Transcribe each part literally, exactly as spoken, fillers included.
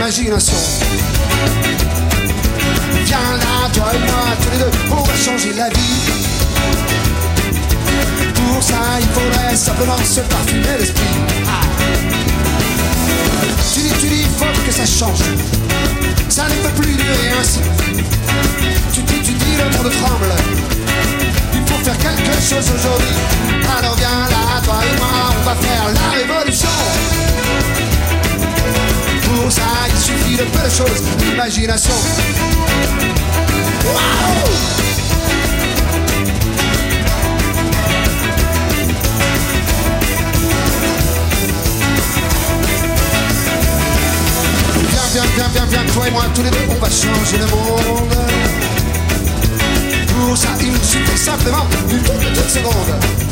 l'imagination. Viens là, toi et moi, tous les deux, on va changer la vie. Pour ça, il faudrait simplement se parfumer l'esprit. Ah. Tu dis, tu dis, il faut que ça change. Ça ne peut plus durer ainsi. Tu dis, tu dis, le monde tremble. Il faut faire quelque chose aujourd'hui. Alors viens là, toi et moi, on va faire la révolution. Pour ça, il suffit de peu de choses, l'imagination. Waouh! Viens, viens, viens, viens, toi et moi, tous les deux, on va changer le monde. Pour ça, il nous suffit simplement d'une toute petite seconde.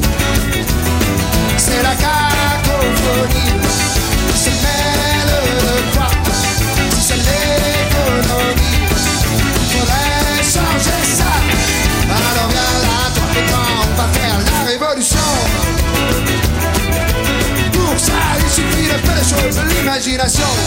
C'est la cacophonie qui se mêle de quoi? Si c'est l'économie, il faudrait changer ça. Alors viens là, toi et moi, on va faire la révolution. Pour ça, il suffit de peu de choses, l'imagination.